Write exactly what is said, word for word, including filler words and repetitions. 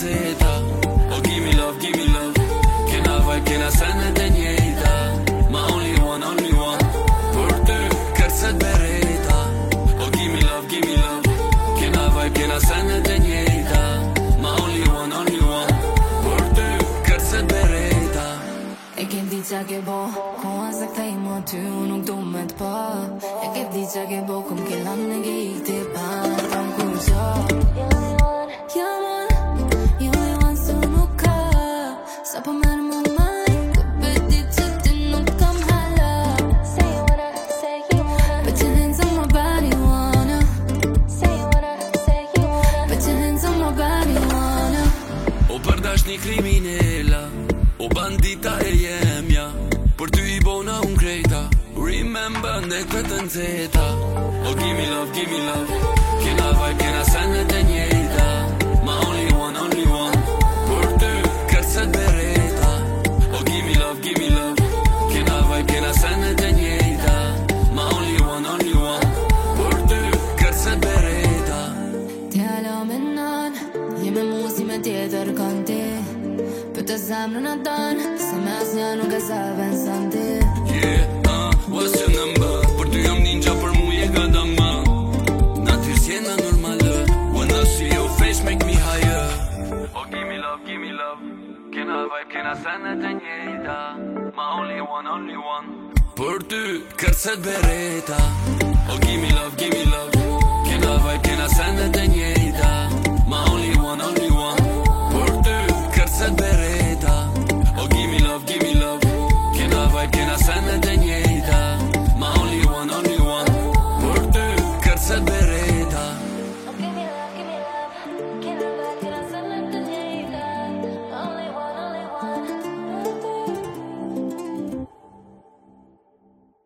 nxehta. Oh give me love, give me love. Kena vibe, kena senet e njejta. Ma only one, only one. Për ty, kërcet bereta. Oh give me love, give me love. Kena vibe, kena senet e njejta. Ma only one, only one. Për ty, kërcet bereta. E ke di qa ke bo, koha se kthej më ty, unë nuk du me t'pa. E ke di qa ke bo, kum ke lan e ke i ti pa. Tam ku qa Jam on, you only want su nuk ka. Sa po merë më maj, këpë di që ti nuk kam hala. Say what I say you wanna. Put your hands on my body, wanna. Say what I say you wanna. Put your hands on my body, wanna. O për dashni kriminela, o bandita e jemja. Për ty i bona unë krejta. Remember në këtë nxehta. Oh give me love, give me love. Kena vibe, kena senet e njejta. Ma only one, only one. Për ty, kërcet bereta. Oh give me love, give me love. Kena vibe, kena senet e njejta. Ma only one, only one. Për ty, kërcet bereta. Ti hala me nan, jeme mu si me tjetër kanë ti. Për të zemrën aton, se me asnjë nuk e sa penson ti. Yeah, uh, what's your number? Për ty jam ninja, për mu je gadama. Natyr s'jena normale. When I see your face make me higher. Oh give me love, give me love. Kena vibe, kena senet e njejta. Ma only one, only one. Për ty, kërcet bereta. Oh give me love, give me love. Kena vibe,